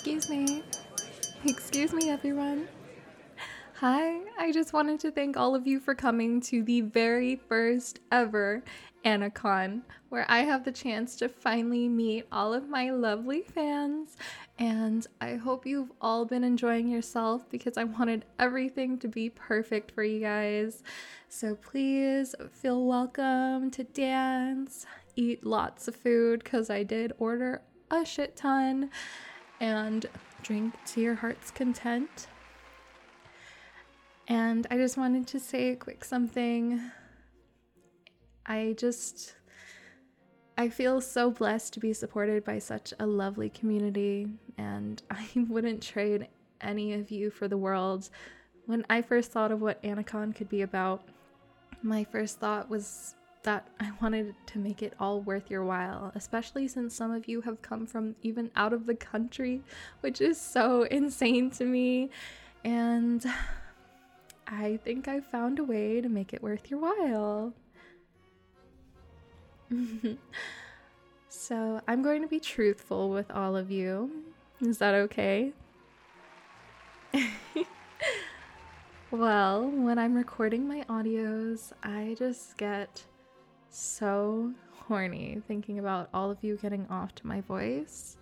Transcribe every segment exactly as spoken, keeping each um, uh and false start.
Excuse me. Excuse me, everyone. Hi, I just wanted to thank all of you for coming to the very first ever AnaCon, where I have the chance to finally meet all of my lovely fans. And I hope you've all been enjoying yourself because I wanted everything to be perfect for you guys. So please feel welcome to dance, eat lots of food because I did order a shit ton, and drink to your heart's content. And I just wanted to say a quick something. I just, I feel so blessed to be supported by such a lovely community, and I wouldn't trade any of you for the world. When I first thought of what AnaCon could be about, my first thought was that I wanted to make it all worth your while, especially since some of you have come from even out of the country, which is so insane to me. And I think I found a way to make it worth your while. So I'm going to be truthful with all of you. Is that okay? Well, when I'm recording my audios, I just get so horny thinking about all of you getting off to my voice.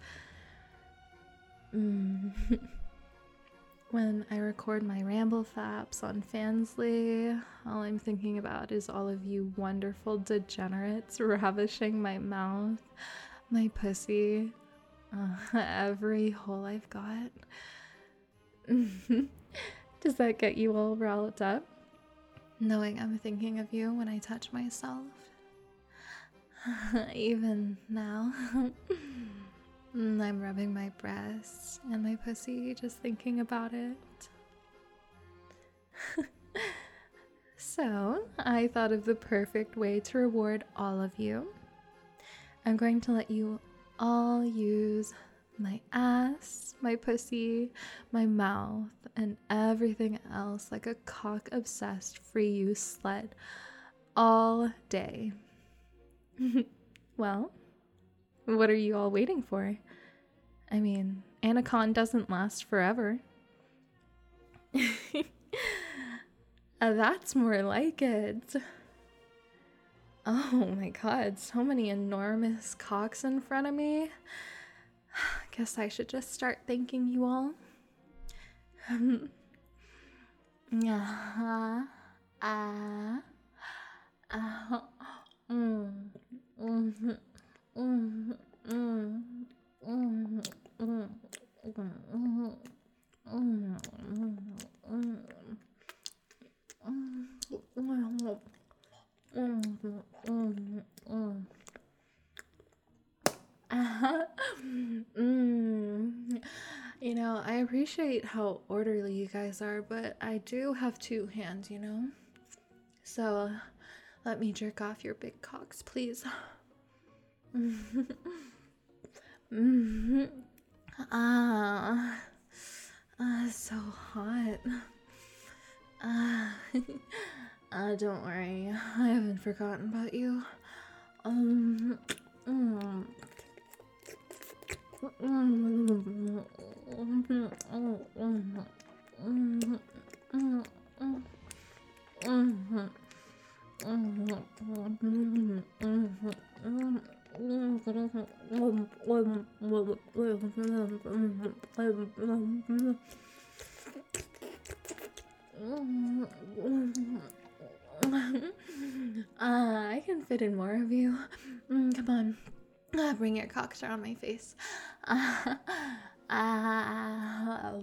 Mm. When I record my ramble faps on Fansly, all I'm thinking about is all of you wonderful degenerates ravishing my mouth, my pussy, uh, every hole I've got. Does that get you all riled up? Knowing I'm thinking of you when I touch myself? Even now. I'm rubbing my breasts and my pussy just thinking about it. So, I thought of the perfect way to reward all of you. I'm going to let you all use my ass, my pussy, my mouth, and everything else like a cock-obsessed free use slut all day. Well, what are you all waiting for? I mean, AnaCon doesn't last forever. uh, that's more like it. Oh my god, so many enormous cocks in front of me. Guess I should just start thanking you all. Uh-huh. Ah. Uh, mm. Mm-hmm. Mm-hmm. Mm-hmm. Mm-hmm. Mm-hmm. Mm-hmm. Mm. You know, I appreciate how orderly you guys are, but I do have two hands, you know? So, let me jerk off your big cocks, please. Mm-hmm. Ah, ah, so hot. Ah, uh, don't worry, I haven't forgotten about you. Um, mm. uh, I can fit in more of you. Mm, come on. Uh, bring your cock around my face. Uh, uh,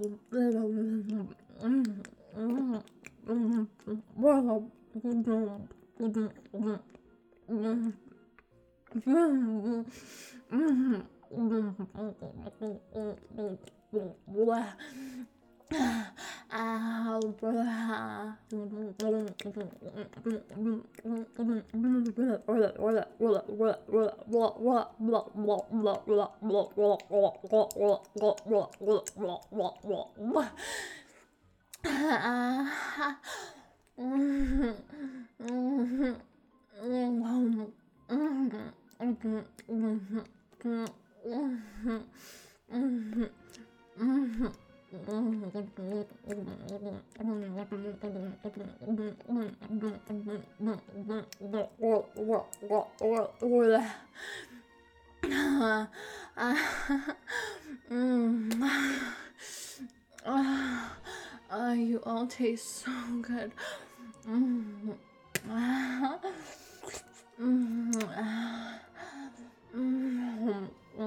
Uh, you all taste so good. Mm. Ah. Mm. Ah. Mm.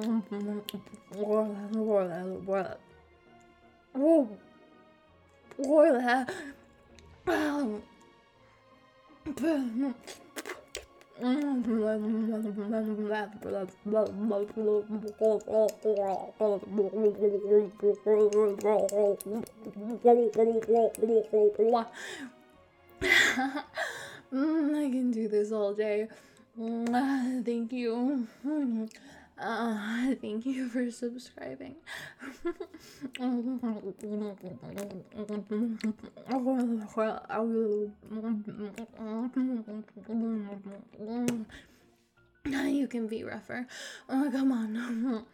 Mm, I can do this all day. Mm, thank you. Uh, thank you for subscribing. You can be rougher. Oh, come on.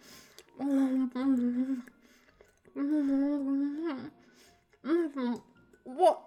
What?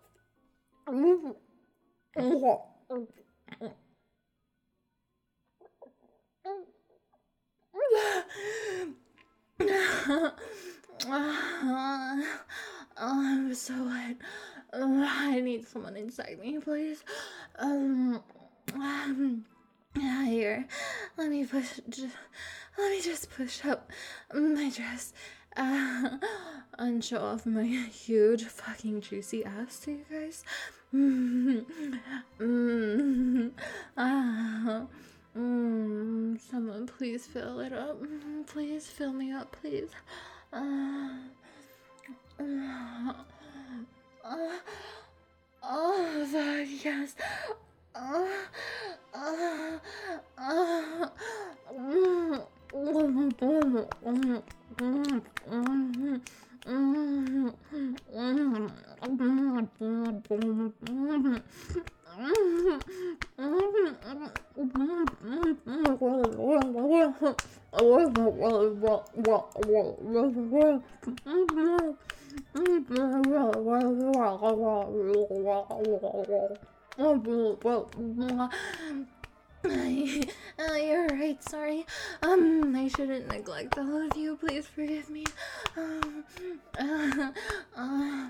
Oh, I'm so wet. Uh, I need someone inside me, please. Um, um, yeah, here. Let me push. Just, let me just push up my dress uh, and show off my huge fucking juicy ass to you guys. Mm, mm, ah. Mm, someone please fill it up. Please fill me up, please. Uh, uh, uh, oh, fuck, yes. Uh, uh, uh, mm, mm, mm, mm, mm, mm, uh, you're right, sorry. Um, I shouldn't neglect all of you. Please forgive me. Um, uh, uh,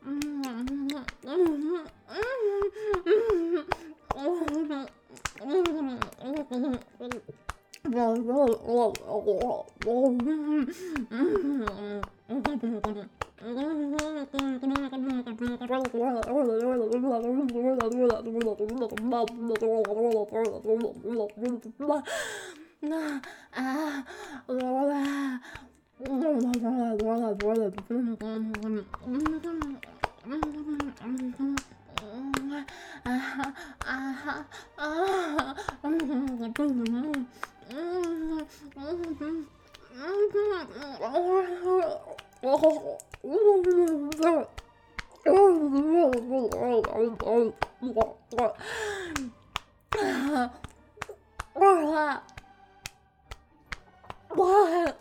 What?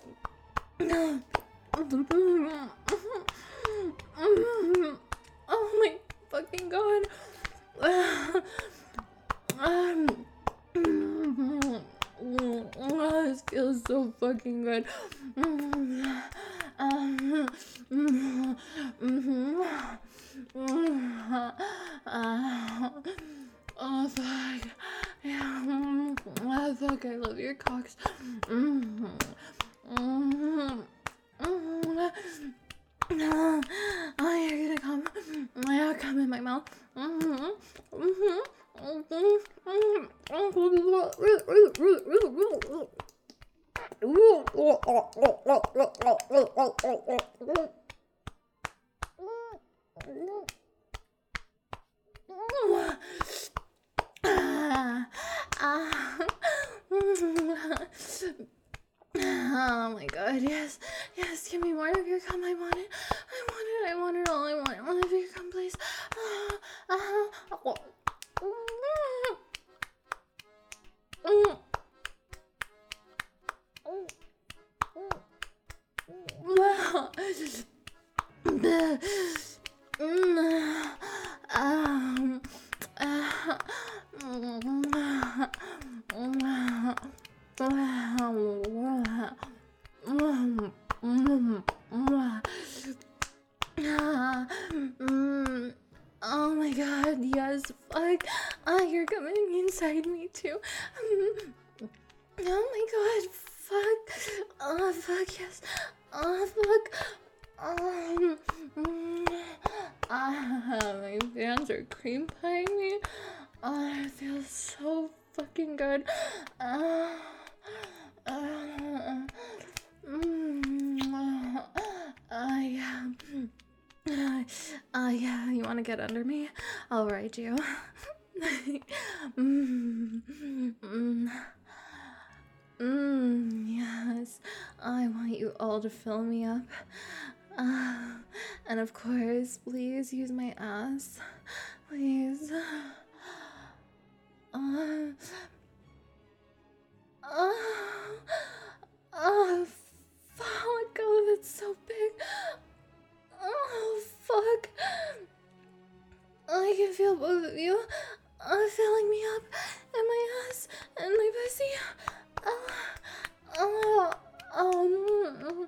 Oh my fucking god. Um, oh, this feels so fucking good. Um, oh fuck. Yeah. Oh fuck, I love your cocks. Oh, you're gonna come. Yeah, come in my mouth. Oh my god, yes, yes, give me more of your cum. I want it, I want it, I want it all. I want it, more of your cum, please. Uh, uh, um, uh, Ah, you're coming inside me too. Um, oh my god, fuck. Oh, fuck, yes. Oh, fuck. Um, mm, ah, my fans are cream pieing me. Oh, it feels so fucking good. Uh, uh, mm, uh, uh, yeah. Uh, uh, yeah, you want to get under me? I'll ride you. mm, mm, mm, yes, I want you all to fill me up. Uh, and of course, please use my ass. Please. Uh, uh, oh, fuck. Oh, that's so big. Oh, fuck. I can feel both of you uh, filling me up in my ass and my pussy. Uh, uh, um,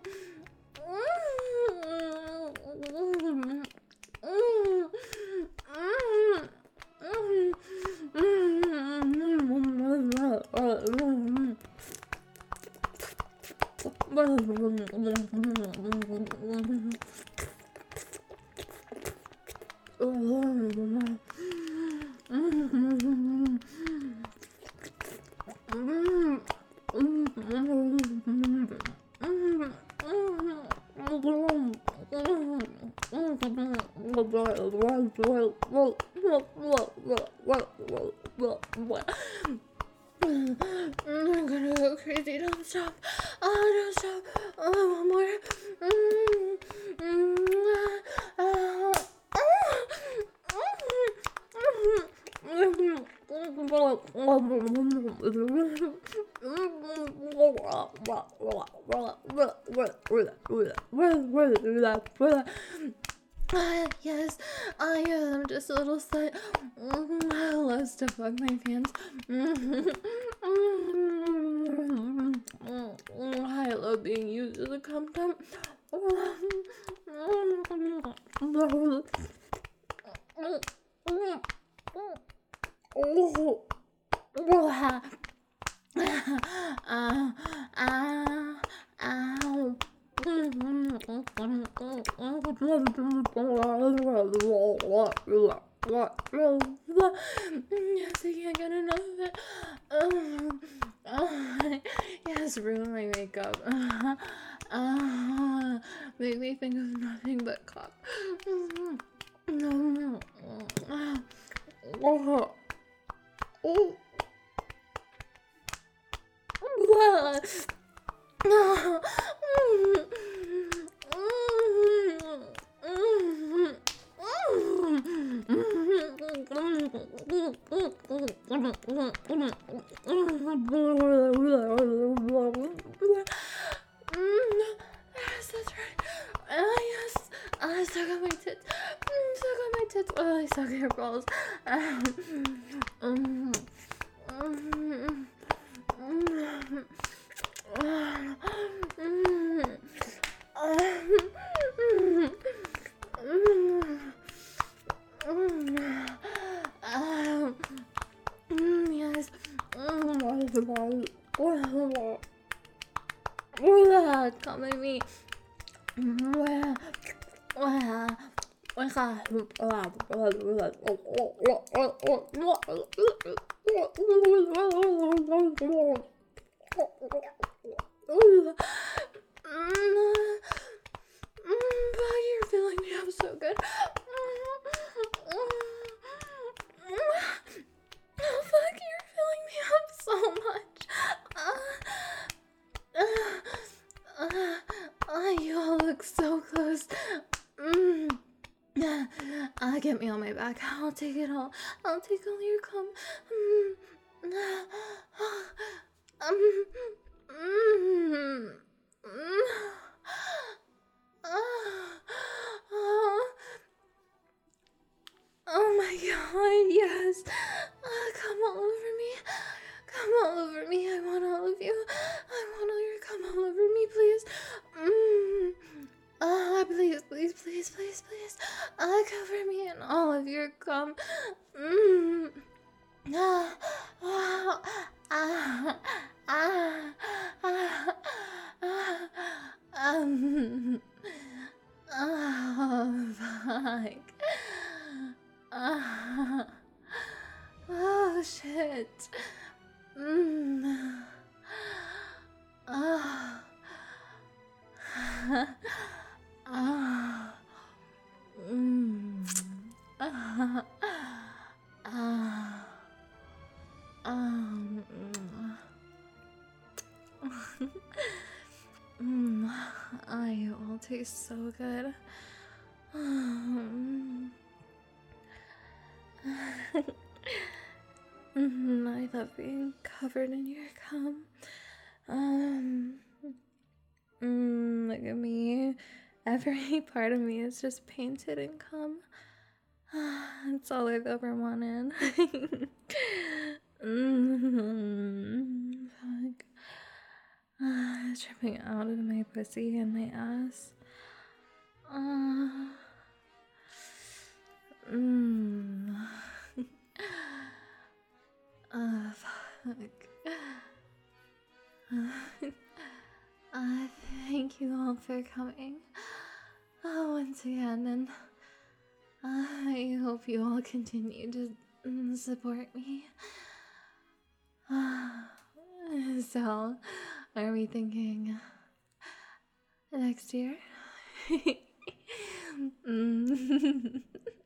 I'm gonna go crazy. Don't stop. Oh, don't stop. Oh, one more. Mm, mm, uh, uh, yes, I am just a little slut. Mm, I love to fuck my fans. Mm, I love being used as a cum dump. Yes, I can't get enough of it. Um, uh, yes, ruin my makeup. Uh, uh, make me think of nothing but cock. No, oh, oh, no. Yes, that's right. Ah, yes. I suck on my tits. Mm, suck on my tits. Oh, I suck at your balls. Um, um, um, um, yes. Come at me. You're filling me up so good. Oh, fuck, you're filling me up so much. Uh, uh, uh, uh, you all look so close. Mm. Uh, get me on my back. I'll take it all. I'll take all your cum. Mm. Um. Mm. Mm. Oh my god, yes. Uh, come all over me. Come all over me. I want all of you. I want all your come all over me, please. Mm. Ah, please, please, please, please, please. Uh, cover me in all of your cum. Mm. Ah, ah, ah, ah, um, oh, fuck. Ah, oh, shit. Mm. Ah, ah, mm. Ah, ah, um, mm. I all taste so good. Um, mhm, I love being covered in your cum. Um, mm, look at me. Every part of me is just painted in cum. It's all I've ever wanted. mm, fuck. Uh, dripping out of my pussy and my ass. Uh, mm. uh, fuck. Uh, thank you all for coming. Uh, once again, and uh, I hope you all continue to mm, support me. Uh, so, are we thinking next year? mm.